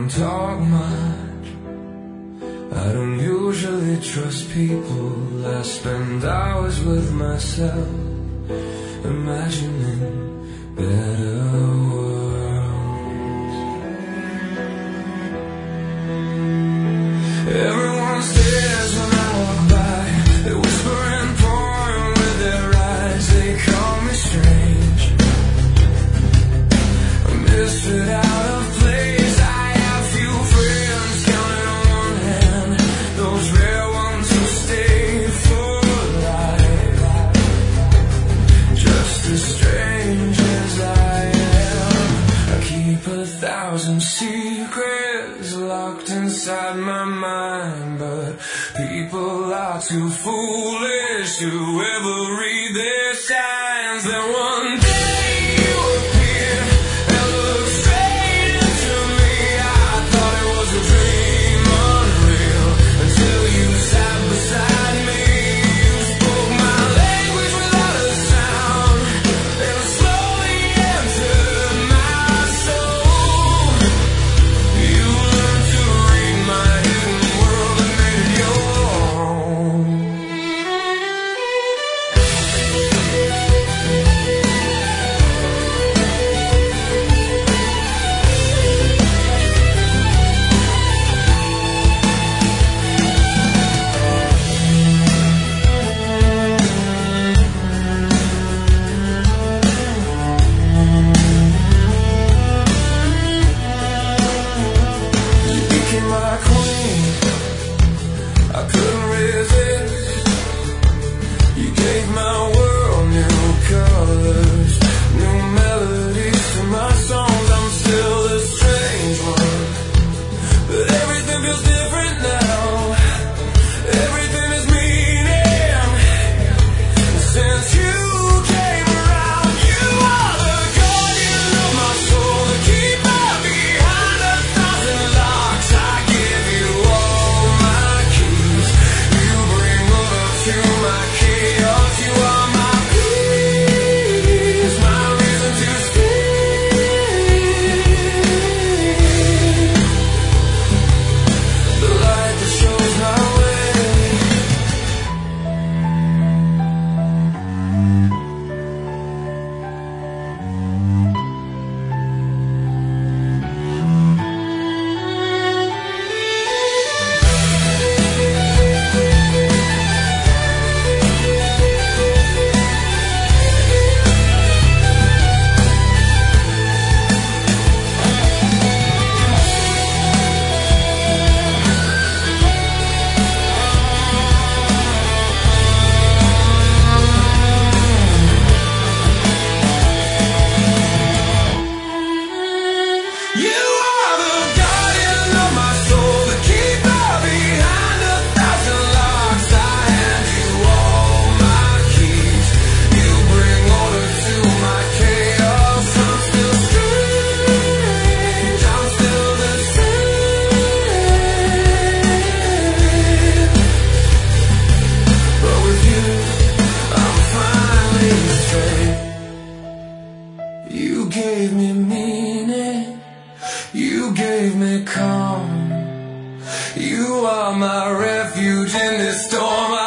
don't talk much. I don't usually trust people. I spend hours with myself, imagining better worlds. Everyone stares when I walk by. They whisper and point with their eyes. They call me strange, a misfit out of place. I have few friends, counted on one hand, those rare ones who stay for life. Just as strange as I am, I keep 1,000 secrets locked inside my mind. But people are too foolish to ever read their signs. Then one day you appear and look straight into me. I thought it was a dream, unreal, until you sat beside me. You spoke my language without a sound, and slowly entered my soul. You learned to read my hidden world and made it your own. You became my queen, I couldn't resist. You gave my world new colors, new melodies to my songs. I'm still a strange one, but everything feels different now. Everything is meaning since you came around. You are the guardian of my soul, the keeper behind 1,000 locks. I give you all my keys. You bring order to my chaos. You are my peace, my reason to speak. The light that shows my way. You are the guardian of my soul, the keeper behind 1,000 locks. I hand you all my keys. You bring order to my chaos. I'm still strange, I'm still the same. But with you, I'm finally straight. You gave me meaning, you gave me calm. You are my refuge in this storm.